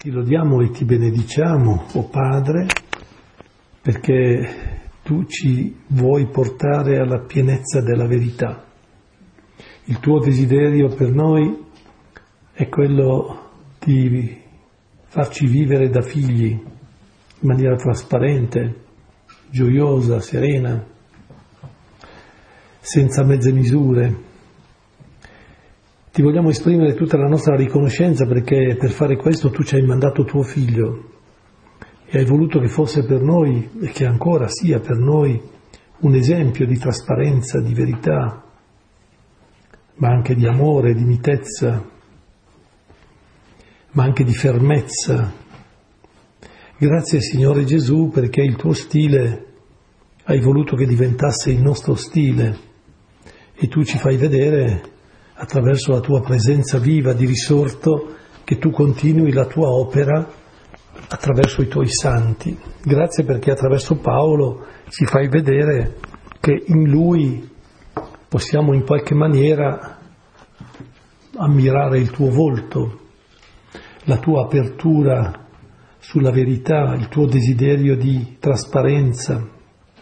Ti lodiamo e ti benediciamo, o Padre, perché tu ci vuoi portare alla pienezza della verità. Il tuo desiderio per noi è quello di farci vivere da figli in maniera trasparente, gioiosa, serena, senza mezze misure. Ti vogliamo esprimere tutta la nostra riconoscenza perché per fare questo tu ci hai mandato tuo figlio e hai voluto che fosse per noi e che ancora sia per noi un esempio di trasparenza, di verità, ma anche di amore, di mitezza, ma anche di fermezza. Grazie Signore Gesù perché il tuo stile hai voluto che diventasse il nostro stile e tu ci fai vedere attraverso la tua presenza viva di risorto che tu continui la tua opera attraverso i tuoi santi. Grazie perché attraverso Paolo ci fai vedere che in lui possiamo in qualche maniera ammirare il tuo volto, la tua apertura sulla verità, il tuo desiderio di trasparenza.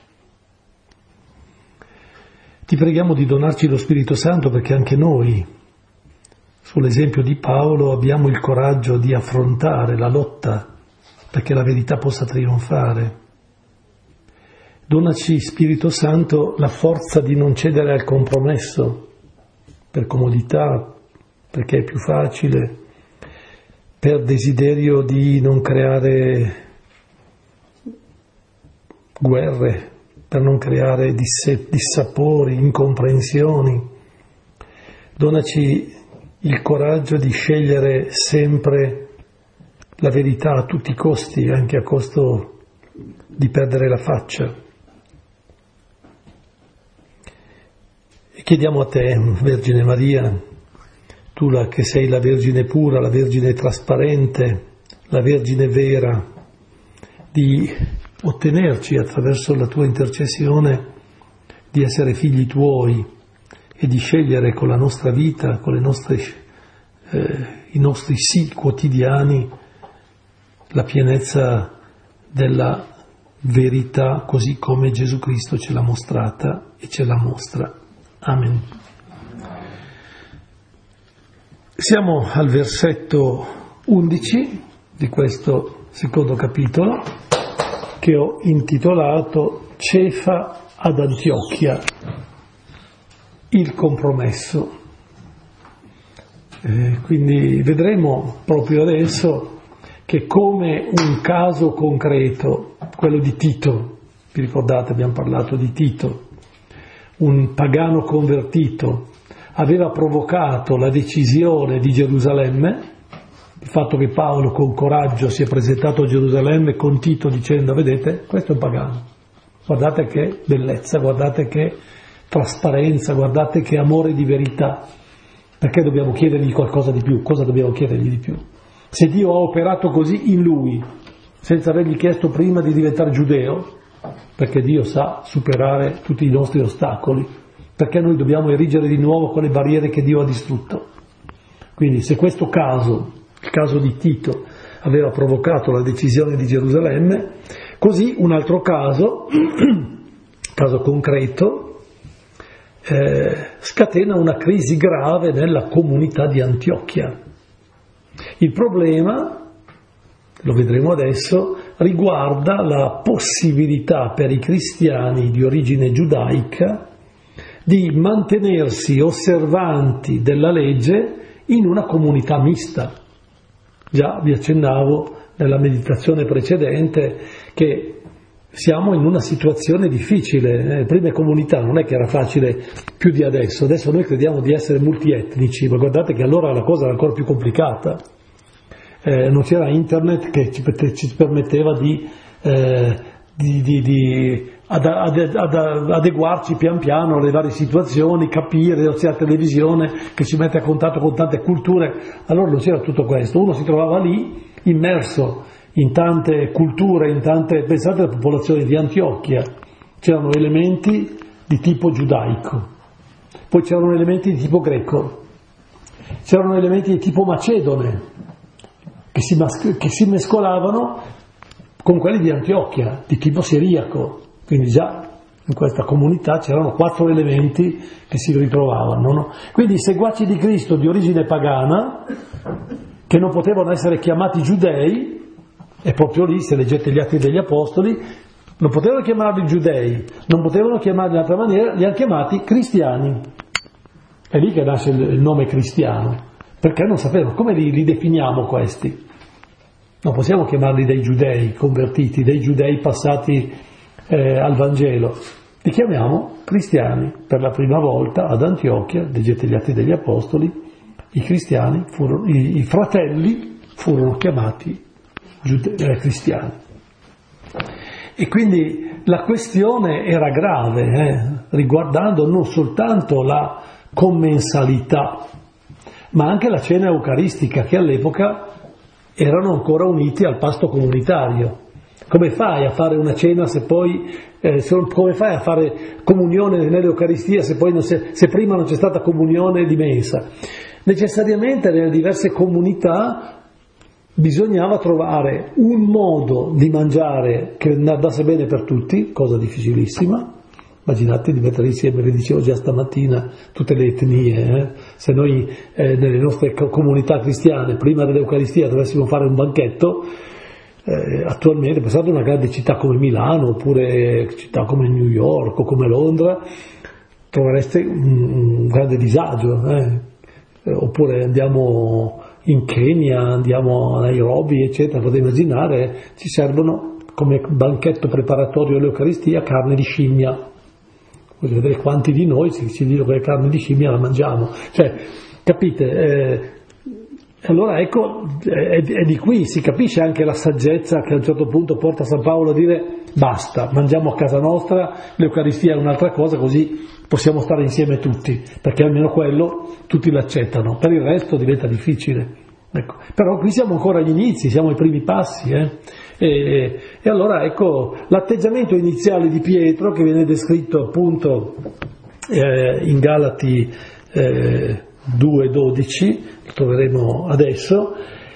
Ti preghiamo di donarci lo Spirito Santo perché anche noi, sull'esempio di Paolo, abbiamo il coraggio di affrontare la lotta perché la verità possa trionfare. Donaci, Spirito Santo, la forza di non cedere al compromesso, per comodità, perché è più facile, per desiderio di non creare guerre, per non creare dissapori, incomprensioni. Donaci il coraggio di scegliere sempre la verità a tutti i costi, anche a costo di perdere la faccia. E chiediamo a te, Vergine Maria, tu che sei la Vergine pura, la Vergine trasparente, la Vergine vera, di ottenerci attraverso la tua intercessione di essere figli tuoi e di scegliere con la nostra vita, con i nostri sì quotidiani, la pienezza della verità così come Gesù Cristo ce l'ha mostrata e ce la mostra. Amen. Siamo al versetto 11 di questo secondo capitolo che ho intitolato Cefa ad Antiochia, il compromesso. Quindi vedremo proprio adesso che come un caso concreto, quello di Tito, vi ricordate abbiamo parlato di Tito, un pagano convertito, aveva provocato la decisione di Gerusalemme, il fatto che Paolo con coraggio si è presentato a Gerusalemme con Tito dicendo vedete, questo è un pagano, guardate che bellezza, guardate che trasparenza, guardate che amore di verità, perché dobbiamo chiedergli qualcosa di più? Cosa dobbiamo chiedergli di più? Se Dio ha operato così in lui, senza avergli chiesto prima di diventare giudeo, perché Dio sa superare tutti i nostri ostacoli, perché noi dobbiamo erigere di nuovo quelle barriere che Dio ha distrutto? Quindi se questo caso, il caso di Tito, aveva provocato la decisione di Gerusalemme, così un altro caso, caso concreto, scatena una crisi grave nella comunità di Antiochia. Il problema, lo vedremo adesso, riguarda la possibilità per i cristiani di origine giudaica di mantenersi osservanti della legge in una comunità mista. Già vi accennavo nella meditazione precedente che siamo in una situazione difficile. Le prime comunità non è che era facile più di adesso noi crediamo di essere multietnici, ma guardate che allora la cosa era ancora più complicata. Non c'era internet che ci permetteva di adeguarci pian piano alle varie situazioni, capire, c'è la televisione che ci mette a contatto con tante culture, allora non c'era tutto questo, uno si trovava lì immerso in tante culture, pensate alla popolazione di Antiochia, c'erano elementi di tipo giudaico, poi c'erano elementi di tipo greco, c'erano elementi di tipo macedone, che si mescolavano con quelli di Antiochia, di tipo siriaco, quindi già in questa comunità c'erano 4 elementi che si ritrovavano, no? Quindi i seguaci di Cristo di origine pagana, che non potevano essere chiamati giudei, e proprio lì, se leggete gli Atti degli Apostoli, non potevano chiamarli giudei, non potevano chiamarli in altra maniera, li hanno chiamati cristiani. È lì che nasce il nome cristiano, perché non sapevano come li definiamo questi. Non possiamo chiamarli dei giudei convertiti, dei giudei passati al Vangelo. Li chiamiamo cristiani. Per la prima volta ad Antiochia, leggete gli Atti degli Apostoli, i cristiani i fratelli furono chiamati cristiani. E quindi la questione era grave, riguardando non soltanto la commensalità, ma anche la cena eucaristica, che all'epoca erano ancora uniti al pasto comunitario. Come fai a fare una cena se poi come fai a fare comunione nell'Eucaristia se prima non c'è stata comunione di mensa? Necessariamente nelle diverse comunità bisognava trovare un modo di mangiare che andasse bene per tutti, cosa difficilissima. Immaginate di mettere insieme, vi dicevo già stamattina, tutte le etnie. Se noi nelle nostre comunità cristiane prima dell'Eucaristia dovessimo fare un banchetto, attualmente pensate a una grande città come Milano, oppure città come New York o come Londra, trovereste un grande disagio. Oppure andiamo in Kenya, andiamo a Nairobi, eccetera, potete immaginare, ci servono come banchetto preparatorio all'Eucaristia carne di scimmia. Voglio vedere quanti di noi ci dicono che carne di scimmia la mangiamo. Cioè, capite? Allora ecco, è di qui si capisce anche la saggezza che a un certo punto porta San Paolo a dire basta, mangiamo a casa nostra, l'Eucaristia è un'altra cosa, così possiamo stare insieme tutti, perché almeno quello tutti l'accettano, per il resto diventa difficile. Ecco. Però qui siamo ancora agli inizi, siamo ai primi passi. E allora ecco l'atteggiamento iniziale di Pietro, che viene descritto appunto in Galati 2,12, lo troveremo adesso,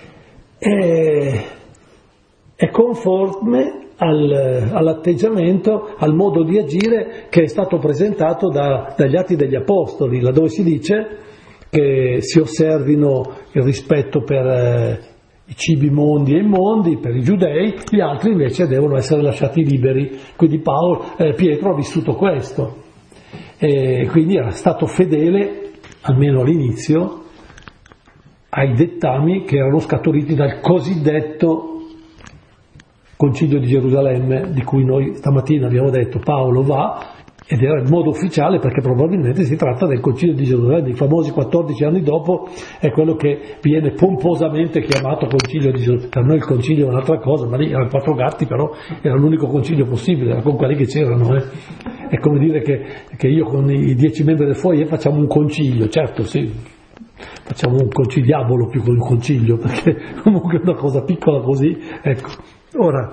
è conforme all'atteggiamento, al modo di agire che è stato presentato dagli Atti degli Apostoli, laddove si dice che si osservino il rispetto per i cibi mondi e immondi, per i giudei, gli altri invece devono essere lasciati liberi. Quindi Pietro ha vissuto questo, e quindi era stato fedele, almeno all'inizio, ai dettami che erano scaturiti dal cosiddetto Concilio di Gerusalemme, di cui noi stamattina abbiamo detto Paolo va, ed era il modo ufficiale, perché probabilmente si tratta del Concilio di Gerusalemme, i famosi 14 anni dopo, è quello che viene pomposamente chiamato Concilio di Gerusalemme. Per noi il concilio è un'altra cosa, ma lì erano 4 gatti, però era l'unico concilio possibile, era con quelli che c'erano. È come dire che io con i 10 membri del foyer facciamo un concilio, certo sì, facciamo un conciliabolo più che un concilio, perché comunque è una cosa piccola così, ecco. Ora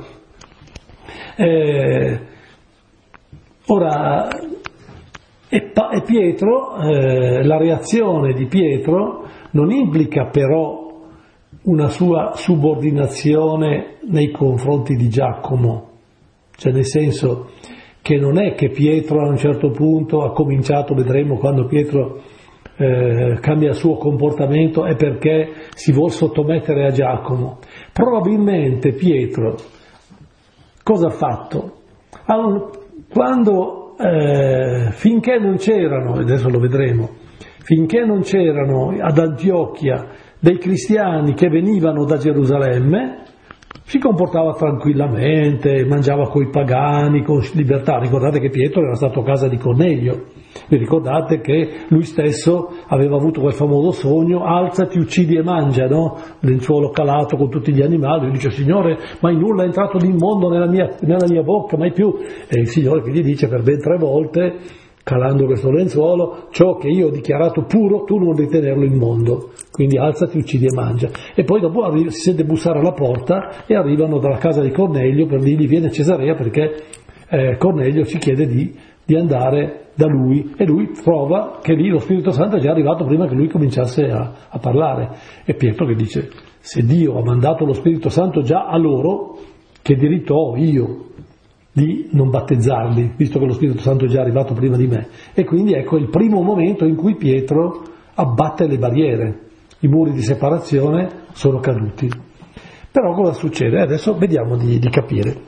Pietro, la reazione di Pietro non implica però una sua subordinazione nei confronti di Giacomo, cioè nel senso che non è che Pietro a un certo punto ha cominciato, vedremo quando Pietro cambia il suo comportamento, è perché si vuol sottomettere a Giacomo. Probabilmente Pietro cosa ha fatto? Finché non c'erano, adesso lo vedremo, finché non c'erano ad Antiochia dei cristiani che venivano da Gerusalemme, si comportava tranquillamente, mangiava coi pagani, con libertà. Ricordate che Pietro era stato a casa di Cornelio, vi ricordate che lui stesso aveva avuto quel famoso sogno, alzati, uccidi e mangia, no? Lenzuolo calato con tutti gli animali. Lui dice, Signore, mai nulla è entrato d'immondo nella mia bocca, mai più. E il Signore che gli dice per ben 3 volte, calando questo lenzuolo, ciò che io ho dichiarato puro, tu non ritenerlo immondo. Quindi alzati, uccidi e mangia. E poi dopo si sente bussare alla porta e arrivano dalla casa di Cornelio per dirgli viene a Cesarea, perché Cornelio ci chiede di andare da lui, e lui trova che lì lo Spirito Santo è già arrivato prima che lui cominciasse a parlare. E Pietro che dice, se Dio ha mandato lo Spirito Santo già a loro, che diritto ho io di non battezzarli, visto che lo Spirito Santo è già arrivato prima di me? E quindi ecco il primo momento in cui Pietro abbatte le barriere, i muri di separazione sono caduti. Però cosa succede? Adesso vediamo di capire.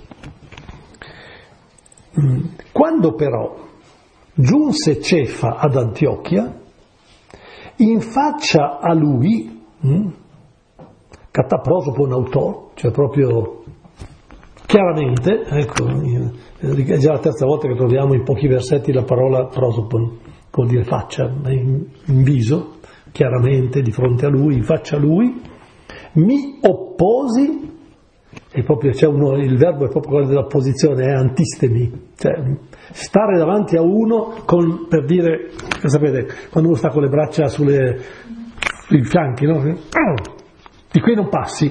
Quando però giunse Cefa ad Antiochia, in faccia a lui, catapprosopon autor, cioè proprio chiaramente, ecco, è già la terza volta che troviamo in pochi versetti la parola prosopon, vuol dire faccia, in viso, chiaramente, di fronte a lui, in faccia a lui, mi opposi, e proprio c'è il verbo è proprio quello dell'opposizione, è antistemi, cioè stare davanti a uno per dire, sapete, quando uno sta con le braccia sui fianchi, no? Di qui non passi,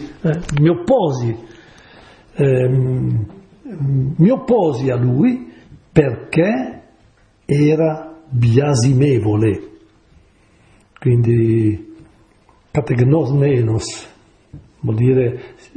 mi opposi a lui perché era biasimevole, quindi kategnosmenos, vuol dire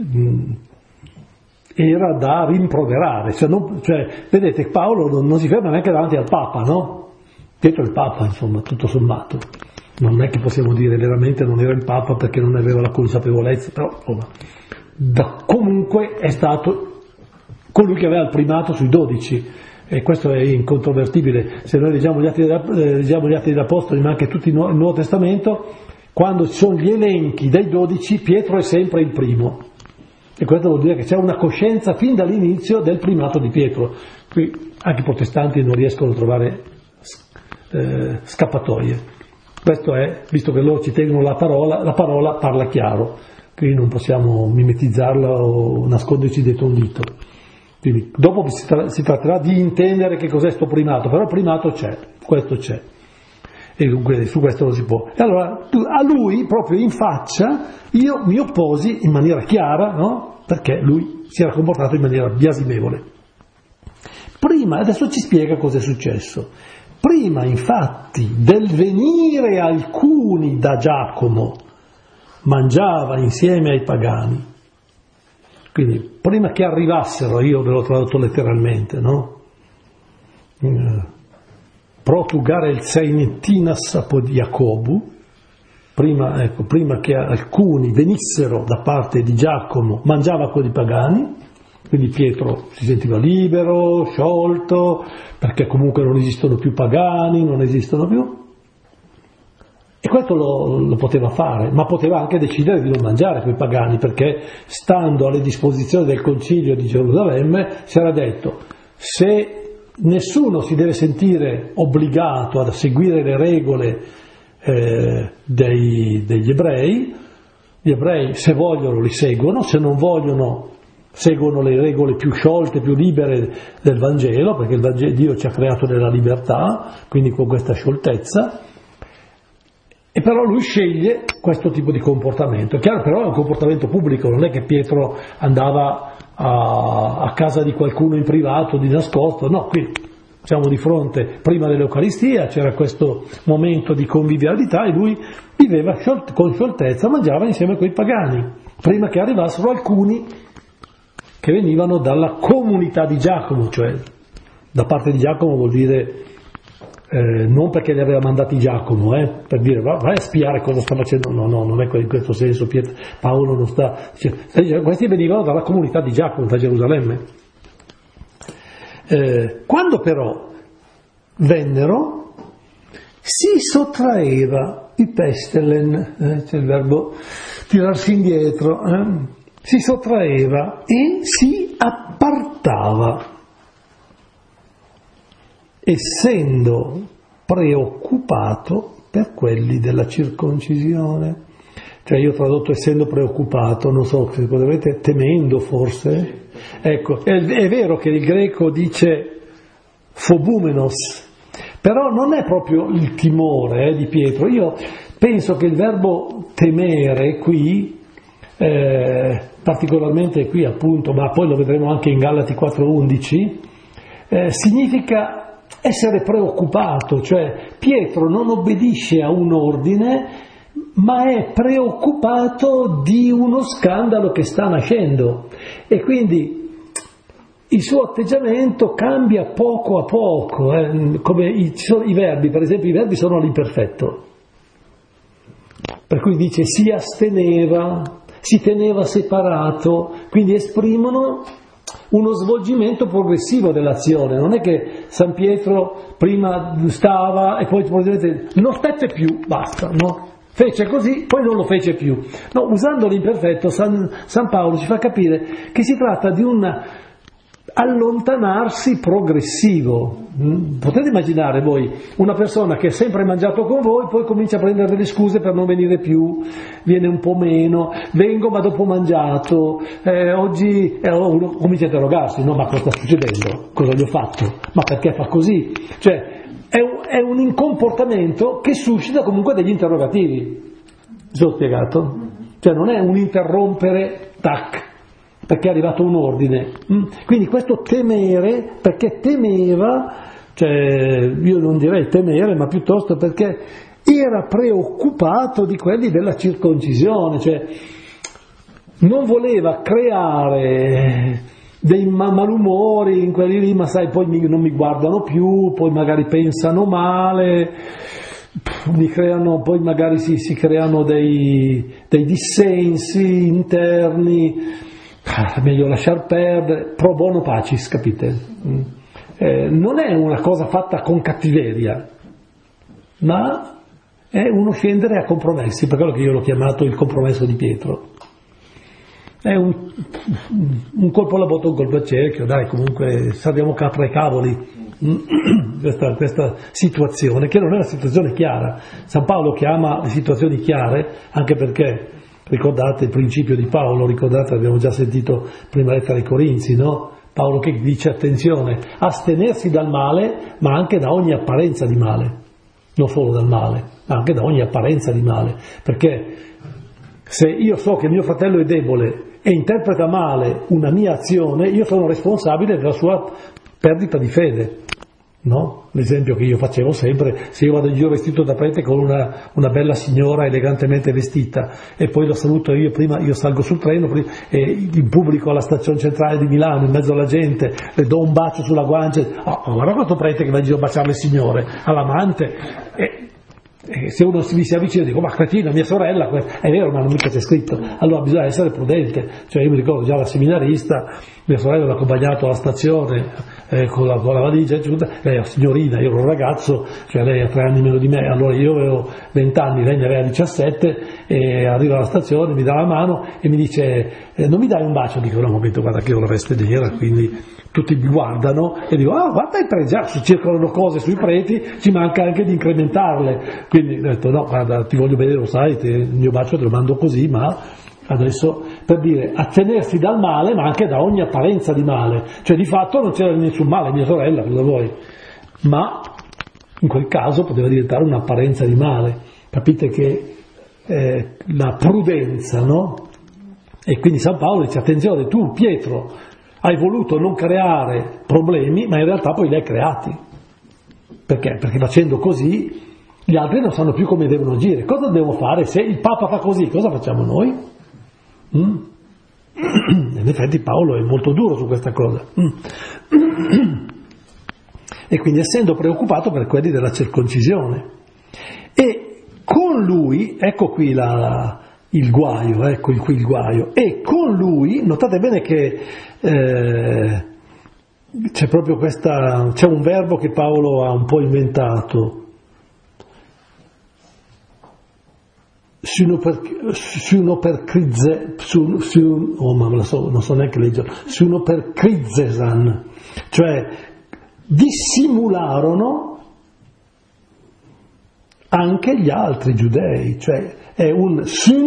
era da rimproverare, cioè, vedete, Paolo non si ferma neanche davanti al Papa, no? Pietro è il Papa, insomma, tutto sommato, non è che possiamo dire veramente non era il Papa perché non aveva la consapevolezza, però insomma, comunque è stato colui che aveva il primato sui 12, e questo è incontrovertibile. Se noi leggiamo gli Atti degli Apostoli, ma anche tutto il Nuovo Testamento, quando ci sono gli elenchi dei 12, Pietro è sempre il primo, e questo vuol dire che c'è una coscienza fin dall'inizio del primato di Pietro. Qui anche i protestanti non riescono a trovare scappatoie. Questo è, visto che loro ci tengono la parola parla chiaro, quindi non possiamo mimetizzarla o nasconderci dietro un dito. Quindi dopo si tratterà di intendere che cos'è sto primato, però il primato c'è, questo c'è, e dunque su questo non si può. E allora a lui proprio in faccia io mi opposi in maniera chiara, no? Perché lui si era comportato in maniera biasimevole. Prima, adesso ci spiega cosa è successo. Prima infatti del venire alcuni da Giacomo mangiava insieme ai pagani. Quindi prima che arrivassero, io ve l'ho tradotto letteralmente, no? Protugare il seinettinas apod Jacobu, prima che alcuni venissero da parte di Giacomo, mangiava con i pagani, quindi Pietro si sentiva libero, sciolto, perché comunque non esistono più pagani, non esistono più. E questo lo poteva fare, ma poteva anche decidere di non mangiare con i pagani, perché stando alle disposizioni del Concilio di Gerusalemme si era detto: se nessuno si deve sentire obbligato a seguire le regole degli ebrei, gli ebrei se vogliono li seguono, se non vogliono seguono le regole più sciolte, più libere del Vangelo, perché Dio ci ha creato nella libertà, quindi con questa scioltezza. E però lui sceglie questo tipo di comportamento. È chiaro, però è un comportamento pubblico, non è che Pietro andava a casa di qualcuno in privato, di nascosto, no, qui siamo di fronte, prima dell'Eucaristia, c'era questo momento di convivialità e lui viveva con scioltezza, mangiava insieme con i pagani, prima che arrivassero alcuni che venivano dalla comunità di Giacomo, cioè da parte di Giacomo vuol dire non perché li aveva mandati Giacomo, per dire vai a spiare cosa sta facendo, no, non è in questo senso, Paolo non sta, questi venivano dalla comunità di Giacomo, da Gerusalemme. Quando però vennero, si sottraeva i pestelen, c'è il verbo tirarsi indietro, si sottraeva e si appartava, essendo preoccupato per quelli della circoncisione. Cioè io ho tradotto essendo preoccupato, non so, cosa avete, temendo forse? Ecco, è vero che il greco dice phoboumenos, però non è proprio il timore di Pietro. Io penso che il verbo temere qui, particolarmente qui appunto, ma poi lo vedremo anche in Galati 4:11, significa essere preoccupato, cioè Pietro non obbedisce a un ordine, ma è preoccupato di uno scandalo che sta nascendo e quindi il suo atteggiamento cambia poco a poco, come i verbi, per esempio i verbi sono all'imperfetto, per cui dice si asteneva, si teneva separato, quindi esprimono uno svolgimento progressivo dell'azione, non è che San Pietro prima stava e poi non stette più, basta, no? Fece così, poi non lo fece più. No, usando l'imperfetto San Paolo ci fa capire che si tratta di un allontanarsi progressivo. Potete immaginare voi una persona che ha sempre mangiato con voi, poi comincia a prendere delle scuse per non venire più, viene un po' meno, vengo ma dopo mangiato, oggi uno comincia a interrogarsi, no, ma cosa sta succedendo? Cosa gli ho fatto? Ma perché fa così? Cioè è un comportamento che suscita comunque degli interrogativi. Vi ho spiegato? Cioè non è un interrompere, tac, perché è arrivato un ordine. Quindi questo temere, perché temeva, cioè io non direi temere, ma piuttosto perché era preoccupato di quelli della circoncisione, cioè non voleva creare dei malumori in quelli lì, ma sai, poi non mi guardano più, poi magari pensano male, poi magari si creano dei dissensi interni, meglio lasciar perdere, pro bono pacis, capite? Non è una cosa fatta con cattiveria, ma è uno scendere a compromessi, per quello che io l'ho chiamato il compromesso di Pietro. È un colpo alla botte, un colpo al cerchio, dai, comunque sappiamo capra e cavoli questa situazione, che non è una situazione chiara. San Paolo chiama le situazioni chiare, anche perché, ricordate il principio di Paolo, ricordate, abbiamo già sentito prima lettera ai Corinzi, no? Paolo che dice, attenzione, astenersi dal male, ma anche da ogni apparenza di male, non solo dal male, ma anche da ogni apparenza di male, perché se io so che mio fratello è debole e interpreta male una mia azione, io sono responsabile della sua perdita di fede, no? L'esempio che io facevo sempre, se io vado in giro vestito da prete con una bella signora elegantemente vestita e poi lo saluto io, prima io salgo sul treno e in pubblico alla stazione centrale di Milano, in mezzo alla gente, le do un bacio sulla guancia, guarda questo prete che va in giro a baciare le signore, all'amante, e se uno mi si avvicina e dico, ma cretina, mia sorella, è vero, ma non mica c'è scritto, allora bisogna essere prudente. Cioè io mi ricordo già da seminarista, mia sorella l'ha accompagnato alla stazione con la valigia, lei è signorina, io ero un ragazzo, cioè lei ha 3 anni meno di me, allora io avevo 20 anni, lei ne aveva 17, e arriva alla stazione, mi dà la mano e mi dice, non mi dai un bacio? Dico, no, un momento, guarda che io ho la veste nera, quindi tutti mi guardano e dico, guarda i preti, già si circolano cose sui preti, ci manca anche di incrementarle, quindi ho detto, no, guarda, ti voglio bene, lo sai, il mio bacio te lo mando così, ma adesso, per dire, attenersi dal male, ma anche da ogni apparenza di male, cioè di fatto non c'era nessun male, mia sorella, cosa vuoi, ma in quel caso poteva diventare un'apparenza di male, capite che la prudenza, no? E quindi San Paolo dice, attenzione, tu Pietro hai voluto non creare problemi, ma in realtà poi li hai creati. Perché? Perché facendo così gli altri non sanno più come devono agire. Cosa devono fare? Se il Papa fa così, cosa facciamo noi? In effetti Paolo è molto duro su questa cosa. E quindi essendo preoccupato per quelli della circoncisione. E con lui, ecco qui il guaio, ecco qui il guaio, e con lui, notate bene che c'è proprio c'è un verbo che Paolo ha un po' inventato, non so neanche leggere, sunoperkrizesan, cioè dissimularono anche gli altri giudei, cioè è un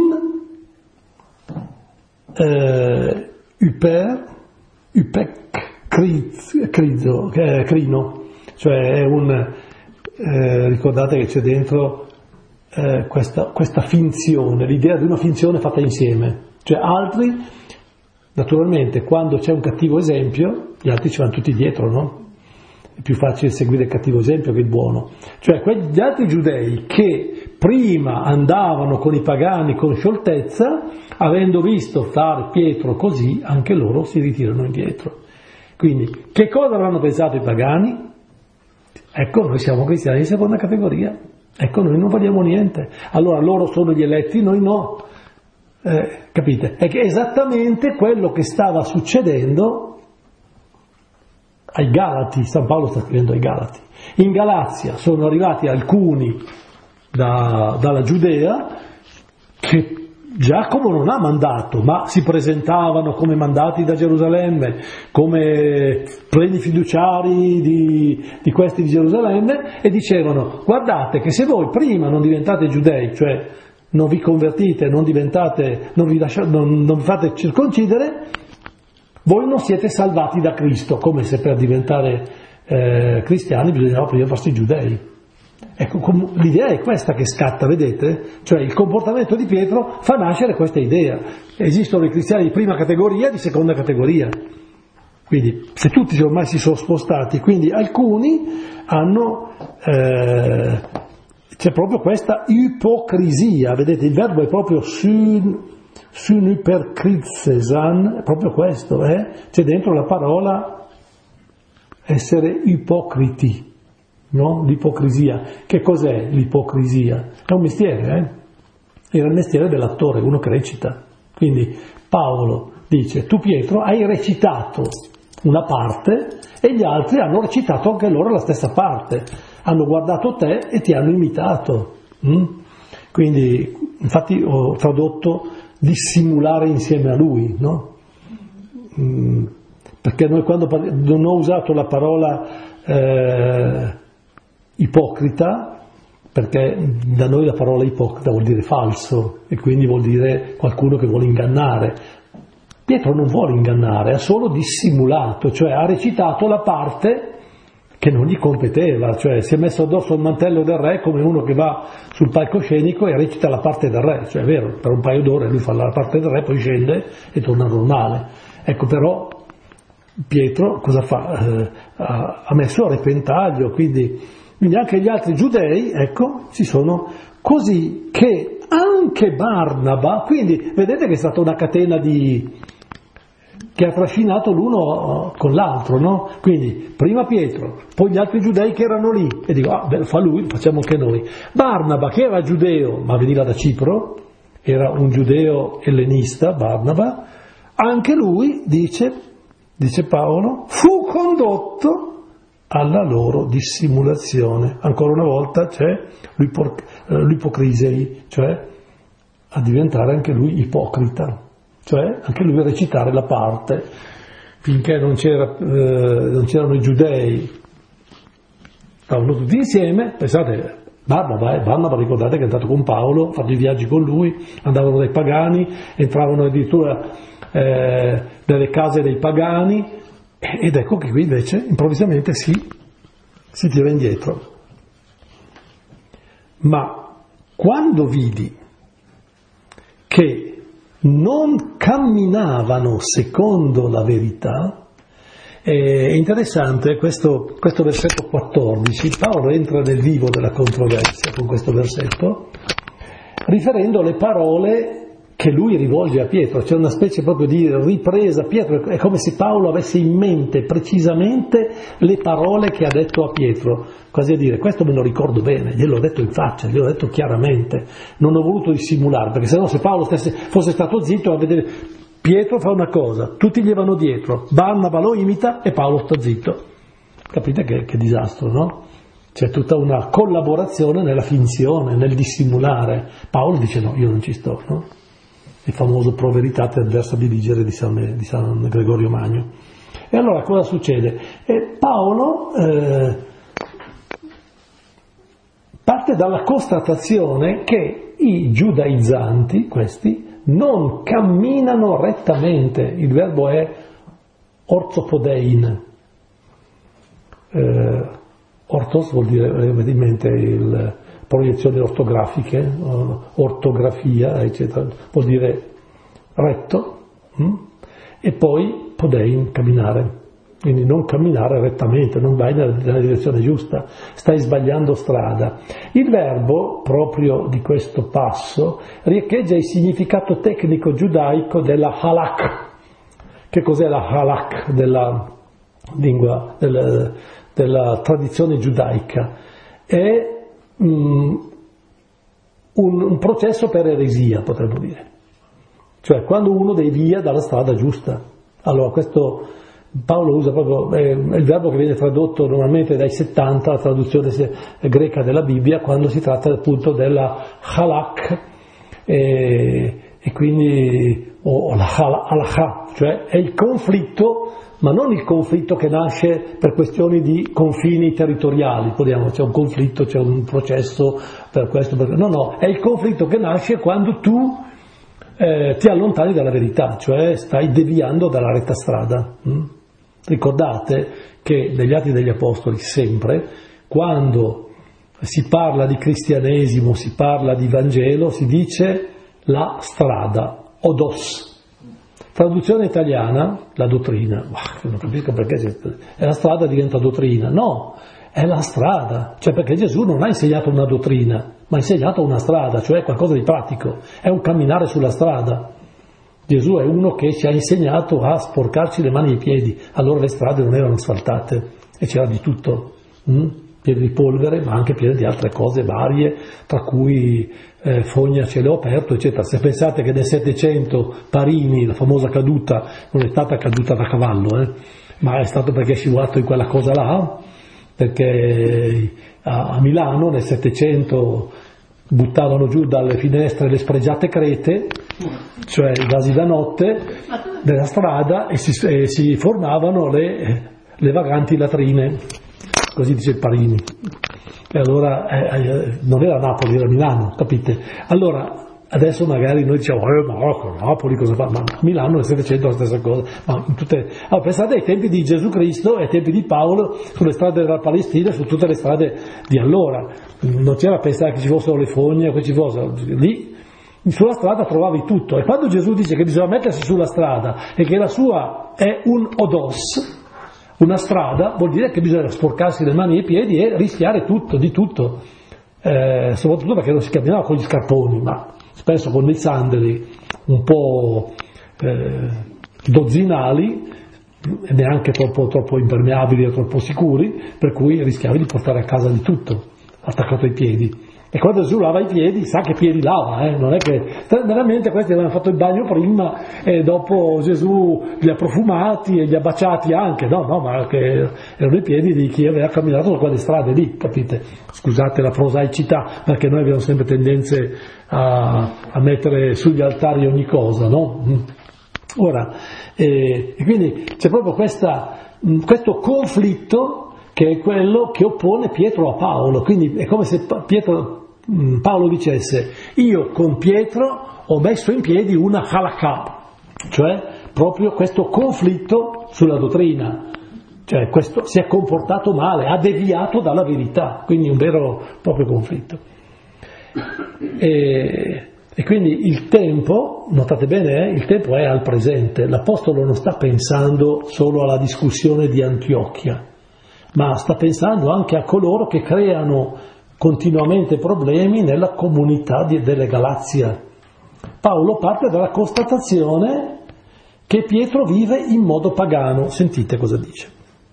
crino, cioè è ricordate che c'è dentro questa finzione, l'idea di una finzione fatta insieme, cioè altri, naturalmente quando c'è un cattivo esempio gli altri ci vanno tutti dietro, no? È più facile seguire il cattivo esempio che il buono, cioè quegli altri giudei che prima andavano con i pagani con scioltezza, avendo visto fare Pietro così, anche loro si ritirano indietro. Quindi, che cosa avranno pensato i pagani? Ecco, noi siamo cristiani di seconda categoria, ecco, noi non valiamo niente, allora loro sono gli eletti, noi no. Capite? È che esattamente quello che stava succedendo ai Galati. San Paolo sta scrivendo ai Galati. In Galazia sono arrivati alcuni dalla Giudea che Giacomo non ha mandato, ma si presentavano come mandati da Gerusalemme, come pleni fiduciari di questi di Gerusalemme, e dicevano: guardate che se voi prima non diventate giudei, cioè non vi convertite, non vi fate circoncidere, voi non siete salvati da Cristo, come se per diventare cristiani bisognava prima farsi giudei. Ecco, l'idea è questa che scatta, vedete? Cioè il comportamento di Pietro fa nascere questa idea. Esistono i cristiani di prima categoria e di seconda categoria. Quindi, se tutti ormai si sono spostati, quindi alcuni hanno... c'è proprio questa ipocrisia, vedete, il verbo è proprio synuperkritzesan, è proprio questo, c'è dentro la parola essere ipocriti, no? L'ipocrisia. Che cos'è l'ipocrisia? È un mestiere, Era il mestiere dell'attore, uno che recita. Quindi Paolo dice: tu Pietro hai recitato una parte e gli altri hanno recitato anche loro la stessa parte, hanno guardato te e ti hanno imitato. Quindi, infatti ho tradotto dissimulare insieme a lui, no? Perché noi quando non ho usato la parola ipocrita, perché da noi la parola ipocrita vuol dire falso e quindi vuol dire qualcuno che vuole ingannare. Pietro non vuole ingannare, ha solo dissimulato, cioè ha recitato la parte che non gli competeva, cioè si è messo addosso il mantello del re come uno che va sul palcoscenico e recita la parte del re, cioè è vero, per un paio d'ore lui fa la parte del re, poi scende e torna normale. Ecco, però Pietro cosa fa? Ha messo a repentaglio, quindi anche gli altri giudei, ecco, si sono così che anche Barnaba, quindi vedete che è stata una catena che ha trascinato l'uno con l'altro, no? Quindi prima Pietro, poi gli altri giudei che erano lì, e dico, fa lui, facciamo anche noi. Barnaba, che era giudeo, ma veniva da Cipro, era un giudeo ellenista, Barnaba, anche lui, dice Paolo, fu condotto alla loro dissimulazione. Ancora una volta c'è l'ipocrisei, cioè a diventare anche lui ipocrita, cioè anche lui a recitare la parte. Finché non c'erano i giudei, stavano tutti insieme, pensate, Barnaba, ricordate che è andato con Paolo, ha fatto i viaggi con lui, andavano dai pagani, entravano addirittura nelle case dei pagani, ed ecco che qui invece improvvisamente si tira indietro. Ma quando vidi che non camminavano secondo la verità, è interessante questo versetto 14, Paolo entra nel vivo della controversia con questo versetto, riferendo le parole che lui rivolge a Pietro. C'è una specie proprio di ripresa. Pietro è come se Paolo avesse in mente precisamente le parole che ha detto a Pietro, quasi a dire: questo me lo ricordo bene, gliel'ho detto in faccia, gliel'ho detto chiaramente, non ho voluto dissimulare, perché sennò se Paolo fosse stato zitto a vedere Pietro fa una cosa, tutti gli vanno dietro, Barnaba lo imita e Paolo sta zitto. Capite che disastro, no? C'è tutta una collaborazione nella finzione, nel dissimulare. Paolo dice: no, io non ci sto, no? Il famoso pro veritate adversa diligere di San Gregorio Magno. E allora cosa succede? Paolo parte dalla constatazione che i giudaizzanti, questi, non camminano rettamente. Il verbo è orthopodein. Ortos vuol dire, avete in mente proiezioni ortografiche, ortografia, eccetera, vuol dire retto, e poi podein, camminare. quindi non camminare rettamente, non vai nella direzione giusta, stai sbagliando strada. Il verbo proprio di questo passo riecheggia il significato tecnico giudaico della halak. Che cos'è la halak della lingua, della tradizione giudaica? È un processo per eresia, potremmo dire. Cioè quando uno devia dalla strada giusta. Allora questo Paolo usa proprio, è il verbo che viene tradotto normalmente dai 70, la traduzione greca della Bibbia, quando si tratta appunto della halak, e quindi, o la halakha, cioè è il conflitto, ma non il conflitto che nasce per questioni di confini territoriali, c'è un conflitto, c'è un processo per questo, no, è il conflitto che nasce quando tu ti allontani dalla verità, cioè stai deviando dalla retta strada. Ricordate che negli Atti degli Apostoli sempre, quando si parla di cristianesimo, si parla di Vangelo, si dice la strada, odos. Traduzione italiana, la dottrina. Non capisco perché è la strada diventa dottrina. No, è la strada, cioè perché Gesù non ha insegnato una dottrina, ma ha insegnato una strada, cioè qualcosa di pratico, è un camminare sulla strada. Gesù è uno che ci ha insegnato a sporcarci le mani e i piedi, allora le strade non erano asfaltate e c'era di tutto, piene di polvere, ma anche piene di altre cose varie, tra cui fogne a cielo aperto, eccetera. Se pensate che nel Settecento Parini, la famosa caduta, non è stata caduta da cavallo, ma è stato perché è scivolato in quella cosa là, perché a Milano nel Settecento buttavano giù dalle finestre le spregiate crete, cioè i vasi da notte della strada, e si formavano le vaganti latrine, così dice il Parini. E allora non era Napoli, era Milano, capite? Allora adesso magari noi diciamo ma Napoli cosa fa? Ma Milano nel Settecento è la stessa cosa. Allora, pensate ai tempi di Gesù Cristo e ai tempi di Paolo, sulle strade della Palestina, su tutte le strade di allora. Non c'era a pensare che ci fossero le fogne, che ci fossero lì. Sulla strada trovavi tutto, e quando Gesù dice che bisogna mettersi sulla strada e che la sua è un odos, una strada, vuol dire che bisogna sporcarsi le mani e i piedi e rischiare tutto, di tutto, soprattutto perché non si camminava con gli scarponi, ma spesso con dei sandali un po' dozzinali, e neanche troppo impermeabili o troppo sicuri, per cui rischiavi di portare a casa di tutto attaccato ai piedi. E quando Gesù lava i piedi, sa che piedi lava, non è che veramente questi avevano fatto il bagno prima e dopo Gesù li ha profumati e li ha baciati anche, no, ma che erano i piedi di chi aveva camminato su quelle strade lì, capite? Scusate la prosaicità, perché noi abbiamo sempre tendenze a mettere sugli altari ogni cosa, no? Ora, e quindi c'è proprio questo conflitto che è quello che oppone Pietro a Paolo, quindi è come se Paolo dicesse: io con Pietro ho messo in piedi una halakha, cioè proprio questo conflitto sulla dottrina, cioè questo si è comportato male, ha deviato dalla verità, quindi un vero e proprio conflitto. E quindi il tempo, notate bene, il tempo è al presente, l'Apostolo non sta pensando solo alla discussione di Antiochia, ma sta pensando anche a coloro che creano continuamente problemi nella comunità delle Galazia. Paolo parte dalla constatazione che Pietro vive in modo pagano. Sentite cosa dice.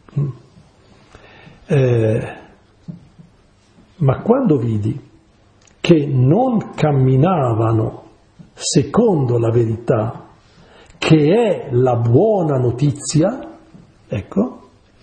Ma quando vidi che non camminavano secondo la verità, che è la buona notizia, ecco,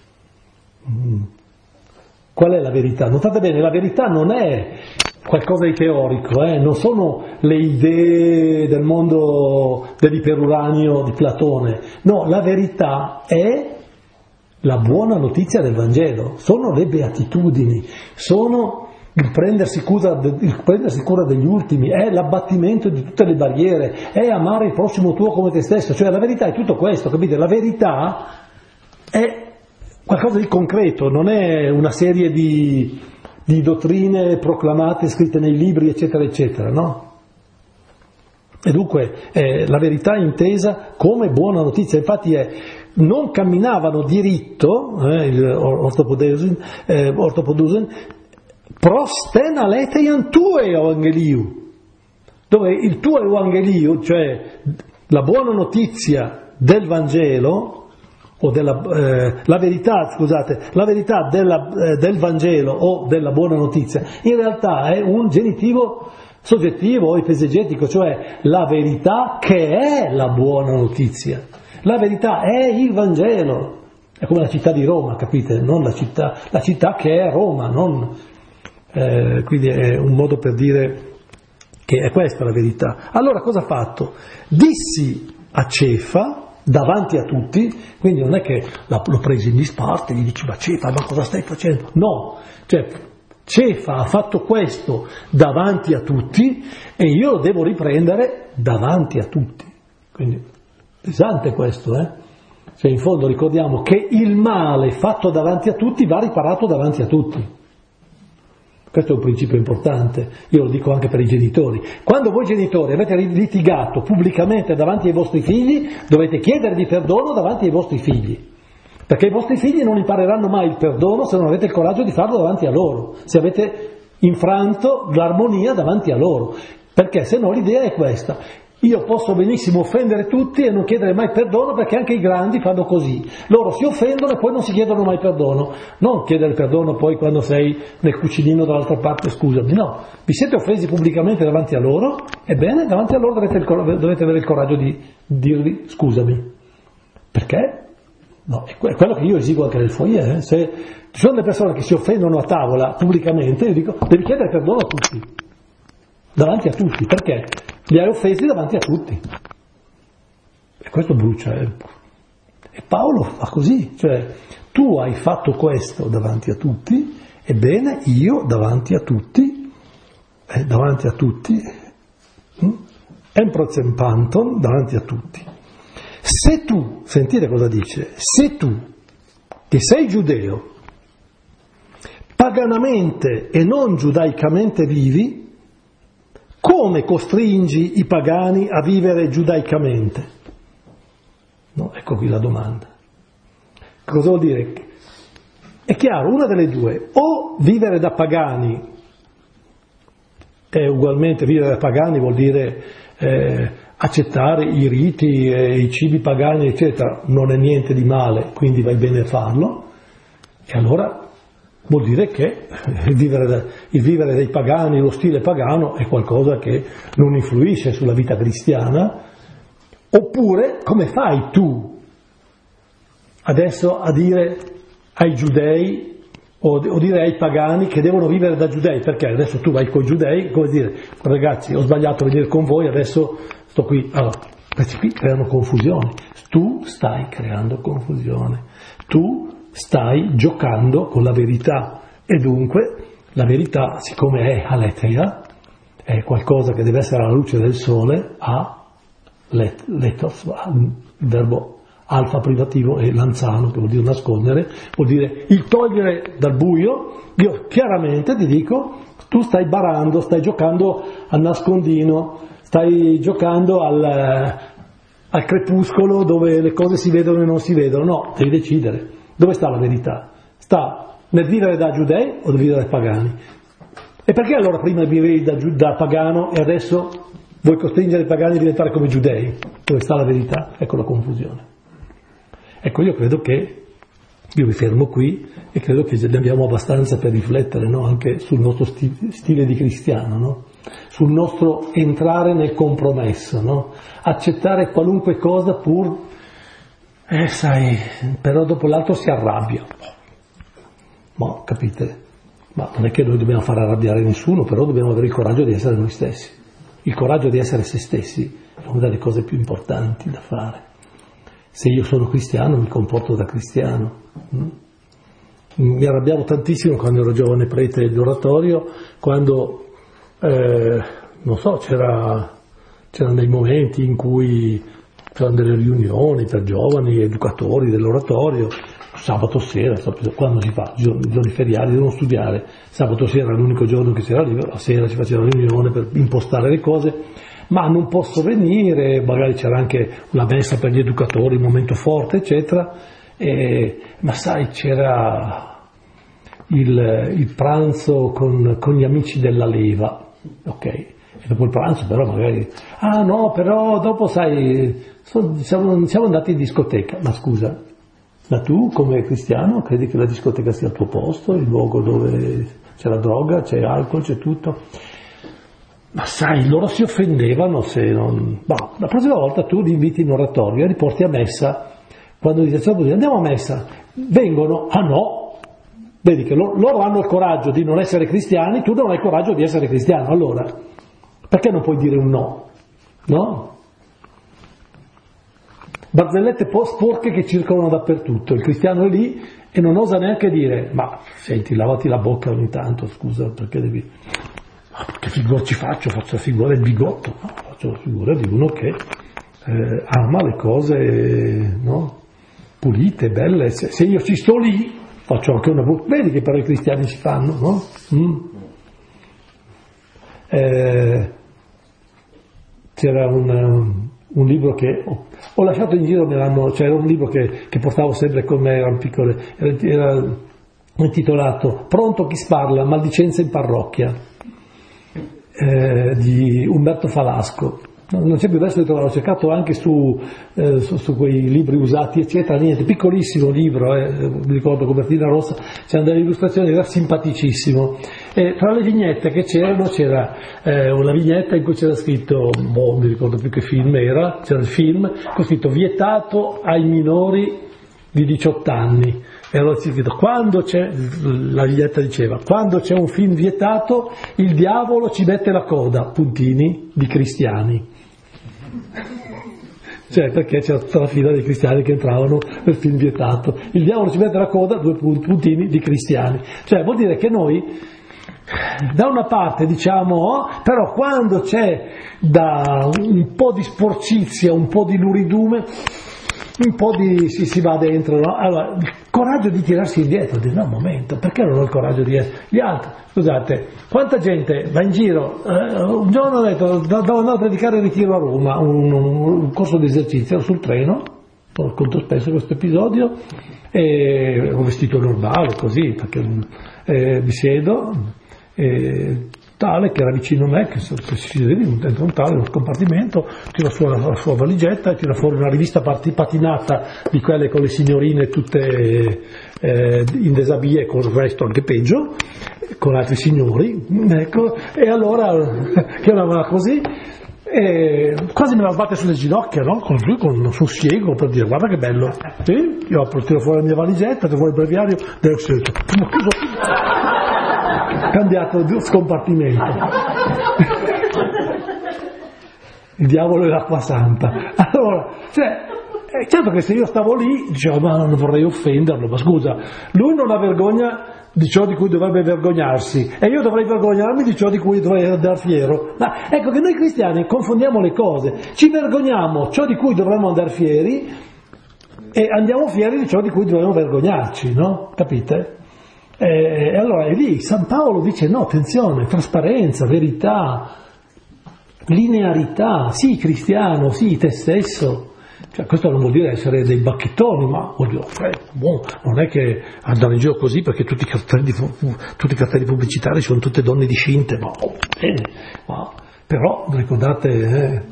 qual è la verità? Notate bene, la verità non è qualcosa di teorico, non sono le idee del mondo dell'iperuranio di Platone, no, la verità è la buona notizia del Vangelo, sono le beatitudini, sono il prendersi cura degli ultimi, è l'abbattimento di tutte le barriere, è amare il prossimo tuo come te stesso, cioè la verità è tutto questo, capite? La verità è qualcosa di concreto, non è una serie di dottrine proclamate, scritte nei libri, eccetera, eccetera, no? E dunque la verità intesa come buona notizia, infatti è non camminavano diritto, il orthopodusen, prosten aleteian tuo evangeliu, dove il tuo evangeliu, cioè la buona notizia del Vangelo, o la verità del Vangelo o della buona notizia, in realtà è un genitivo soggettivo o esegetico, cioè la verità che è la buona notizia. La verità è il Vangelo, è come la città di Roma, capite? Non la città che è Roma, quindi è un modo per dire che è questa la verità. Allora cosa ha fatto? Dissi a Cefa davanti a tutti, quindi non è che l'ho preso in disparte e gli dici ma Cefa, ma cosa stai facendo? No, cioè Cefa ha fatto questo davanti a tutti e io lo devo riprendere davanti a tutti. Quindi pesante questo, Cioè in fondo ricordiamo che il male fatto davanti a tutti va riparato davanti a tutti. Questo è un principio importante, io lo dico anche per i genitori. Quando voi genitori avete litigato pubblicamente davanti ai vostri figli, dovete chiedere di perdono davanti ai vostri figli, perché i vostri figli non impareranno mai il perdono se non avete il coraggio di farlo davanti a loro, se avete infranto l'armonia davanti a loro, perché se no l'idea è questa: io posso benissimo offendere tutti e non chiedere mai perdono, perché anche i grandi fanno così, loro si offendono e poi non si chiedono mai perdono. Non chiedere perdono poi quando sei nel cucinino dall'altra parte, scusami, no, vi siete offesi pubblicamente davanti a loro, ebbene davanti a loro dovete avere il coraggio di dirgli scusami, perché no, è quello che io esigo anche nel foyer, se ci sono delle persone che si offendono a tavola pubblicamente, io dico devi chiedere perdono a tutti, davanti a tutti, perché li hai offesi davanti a tutti, e questo brucia, E Paolo fa così, cioè tu hai fatto questo davanti a tutti, ebbene io davanti a tutti, emprozempanton, davanti a tutti. Se tu, sentite cosa dice, se tu che sei giudeo, paganamente e non giudaicamente vivi, come costringi i pagani a vivere giudaicamente? No, ecco qui la domanda. Cosa vuol dire? È chiaro, una delle due: o vivere da pagani, e ugualmente vivere da pagani vuol dire accettare i riti, i cibi pagani, eccetera, non è niente di male, quindi vai bene a farlo, e allora vuol dire che il vivere dei pagani, lo stile pagano, è qualcosa che non influisce sulla vita cristiana. Oppure, come fai tu adesso a dire ai giudei o dire ai pagani che devono vivere da giudei? Perché adesso tu vai con i giudei, come dire, ragazzi, ho sbagliato a venire con voi, adesso sto qui. Allora, questi qui creano confusione. Tu stai creando confusione. Tu stai giocando con la verità, e dunque la verità, siccome è aletheia, è qualcosa che deve essere alla luce del sole, lethos, il verbo alfa privativo e lanzano, che vuol dire nascondere, vuol dire il togliere dal buio. Io chiaramente ti dico, tu stai barando, stai giocando al nascondino, stai giocando al crepuscolo dove le cose si vedono e non si vedono. No, devi decidere. Dove sta la verità? Sta nel vivere da giudei o nel vivere da pagani? E perché allora prima vivevi da pagano e adesso vuoi costringere i pagani a diventare come giudei? Dove sta la verità? Ecco la confusione. Ecco, io credo che, io mi fermo qui e credo che ne abbiamo abbastanza per riflettere, no? Anche sul nostro stile di cristiano, no? Sul nostro entrare nel compromesso, no? Accettare qualunque cosa pur... sai, però dopo l'altro si arrabbia. Ma capite? Ma non è che noi dobbiamo far arrabbiare nessuno, però dobbiamo avere il coraggio di essere noi stessi. Il coraggio di essere se stessi è una delle cose più importanti da fare. Se io sono cristiano mi comporto da cristiano. Mi arrabbiavo tantissimo quando ero giovane prete d'oratorio, quando, non so, c'erano dei momenti in cui c'erano delle riunioni per giovani, educatori dell'oratorio, sabato sera, quando si fa, giorni feriali devono studiare, sabato sera era l'unico giorno che si era libero, la sera si faceva una riunione per impostare le cose, ma non posso venire, magari c'era anche la messa per gli educatori, il momento forte, eccetera, ma sai, c'era il pranzo con gli amici della leva, ok, e dopo il pranzo però magari, no, però dopo sai, siamo andati in discoteca, ma scusa, ma tu come cristiano credi che la discoteca sia il tuo posto, il luogo dove c'è la droga, c'è alcol, c'è tutto? Ma sai, loro si offendevano se non... Boh, la prossima volta tu li inviti in oratorio e li porti a messa. Quando dice andiamo a messa, vengono, no, vedi che loro hanno il coraggio di non essere cristiani, tu non hai il coraggio di essere cristiano, allora perché non puoi dire un no? No? Barzellette sporche che circolano dappertutto, il cristiano è lì e non osa neanche dire, ma senti, lavati la bocca ogni tanto, scusa, perché devi... Che figura ci faccio? Faccio la figura del bigotto, no? Faccio la figura di uno che ama le cose, no? Pulite, belle. Se io ci sto lì, faccio anche una... Vedi che però i cristiani ci fanno, no? C'era un libro che ho lasciato in giro, c'era un libro che portavo sempre con me, erano piccole, era intitolato Pronto chi sparla, maldicenza in parrocchia, di Umberto Falasco. Non c'è più adesso di trovarlo, ho cercato anche su quei libri usati eccetera, niente, piccolissimo libro, mi ricordo copertina rossa, c'erano delle illustrazioni, era simpaticissimo, e tra le vignette che c'era una vignetta in cui c'era scritto, non mi ricordo più che film c'era il film con scritto vietato ai minori di 18 anni. E allora c'è scritto, la vignetta diceva, quando c'è un film vietato, il diavolo ci mette la coda, puntini, di cristiani. Cioè, perché c'era tutta la fila dei cristiani che entravano nel film vietato. Il diavolo ci mette la coda, 2 puntini, di cristiani. Cioè, vuol dire che noi, da una parte diciamo, però quando c'è da un po' di sporcizia, un po' di luridume, un po' si va dentro, no? Allora, il coraggio di tirarsi indietro, di no, un momento, perché non ho il coraggio di essere gli altri? Scusate, quanta gente va in giro, un giorno ho detto, devo andare a predicare il ritiro a Roma, un corso di esercizio sul treno, racconto spesso questo episodio, e ho vestito normale, così, perché mi siedo, tale che era vicino a me, che si siede dentro un tale, un compartimento, tira fuori la sua valigetta, tira fuori una rivista patinata di quelle con le signorine tutte in desabie, con il resto anche peggio, con altri signori, ecco, e allora chiamava così, e quasi me la sbatte sulle ginocchia, no? Con sussiego, per dire guarda che bello, sì? Io tiro fuori la mia valigetta, tiro fuori il breviario, cambiato di scompartimento. Il diavolo è l'acqua santa. Allora, è certo che se io stavo lì dicevo ma non vorrei offenderlo, ma scusa, lui non ha vergogna di ciò di cui dovrebbe vergognarsi e io dovrei vergognarmi di ciò di cui dovrei andare fiero. Ma ecco che noi cristiani confondiamo le cose, ci vergogniamo ciò di cui dovremmo andare fieri e andiamo fieri di ciò di cui dovremmo vergognarci, no? Capite? E allora è lì, San Paolo dice no, attenzione, trasparenza, verità, linearità, sì cristiano, sì te stesso. Cioè, questo non vuol dire essere dei bacchettoni, ma vuol dire, non è che andare in giro così perché tutti i cartelli pubblicitari sono tutte donne discinte, ma bene, però ricordate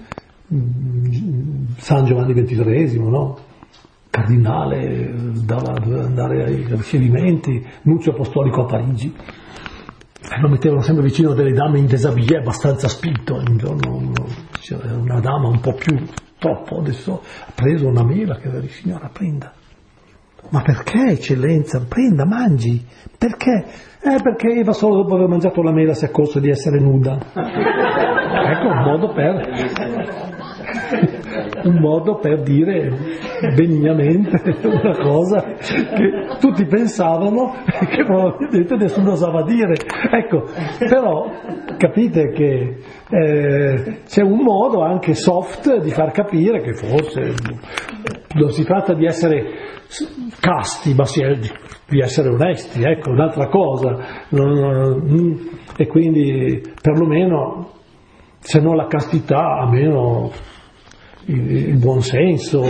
San Giovanni XXIII, no? Cardinale, doveva andare ai ricevimenti, nunzio apostolico a Parigi, e lo mettevano sempre vicino a delle dame in desabillé abbastanza spinto. Un giorno c'era una dama un po' più troppo, adesso ha preso una mela che era di signora, prenda. Ma perché, eccellenza? Prenda, mangi. Perché? Perché Eva solo dopo aver mangiato la mela si è accorsa di essere nuda. Ecco un modo per dire benignamente una cosa che tutti pensavano e che probabilmente nessuno osava dire. Ecco, però capite che c'è un modo anche soft di far capire che forse non si tratta di essere casti, ma di essere onesti, ecco, un'altra cosa. E quindi perlomeno se non la castità, almeno il buonsenso,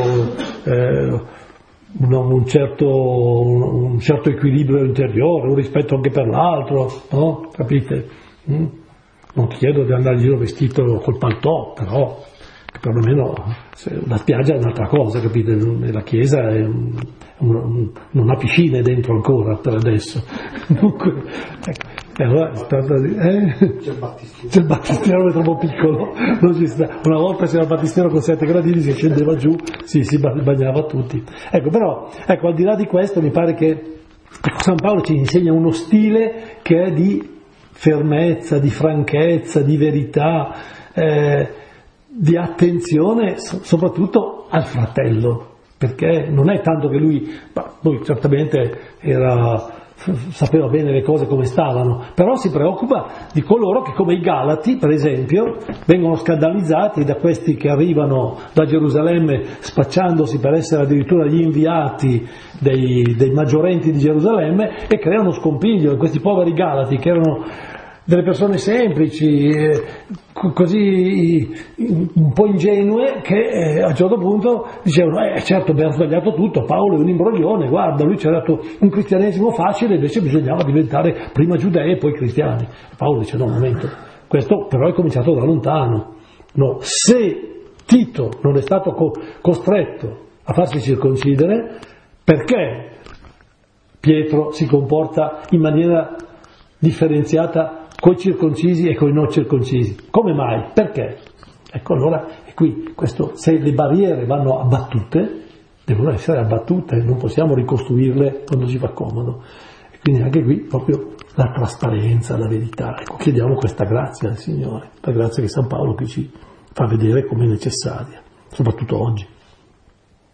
un certo equilibrio interiore, un rispetto anche per l'altro, no? Capite? Non ti chiedo di andare in giro vestito col paltò, però perlomeno la spiaggia è un'altra cosa, capite? La chiesa non ha piscine dentro ancora per adesso. Dunque, ecco. E allora c'è il battistiero è troppo piccolo, non ci sta. Una volta c'era il battistiero con 7 gradini, si scendeva giù, si bagnava tutti. Ecco, però, al di là di questo mi pare che San Paolo ci insegna uno stile che è di fermezza, di franchezza, di verità, di attenzione soprattutto al fratello, perché non è tanto che lui certamente sapeva bene le cose come stavano, però si preoccupa di coloro che, come i Galati per esempio, vengono scandalizzati da questi che arrivano da Gerusalemme spacciandosi per essere addirittura gli inviati dei maggiorenti di Gerusalemme, e creano scompiglio in questi poveri Galati che erano delle persone semplici, così un po' ingenue, che a un certo punto dicevano certo abbiamo sbagliato tutto, Paolo è un imbroglione, guarda, lui ci ha dato un cristianesimo facile, invece bisognava diventare prima giudei e poi cristiani. Paolo dice no, un momento, questo però è cominciato da lontano. No, se Tito non è stato costretto a farsi circoncidere, perché Pietro si comporta in maniera differenziata coi circoncisi e coi non circoncisi? Come mai? Perché? Ecco, allora è qui questo, se le barriere vanno abbattute, devono essere abbattute, non possiamo ricostruirle quando ci fa comodo. E quindi anche qui proprio la trasparenza, la verità. Ecco, chiediamo questa grazia al Signore, la grazia che San Paolo qui ci fa vedere come necessaria, soprattutto oggi.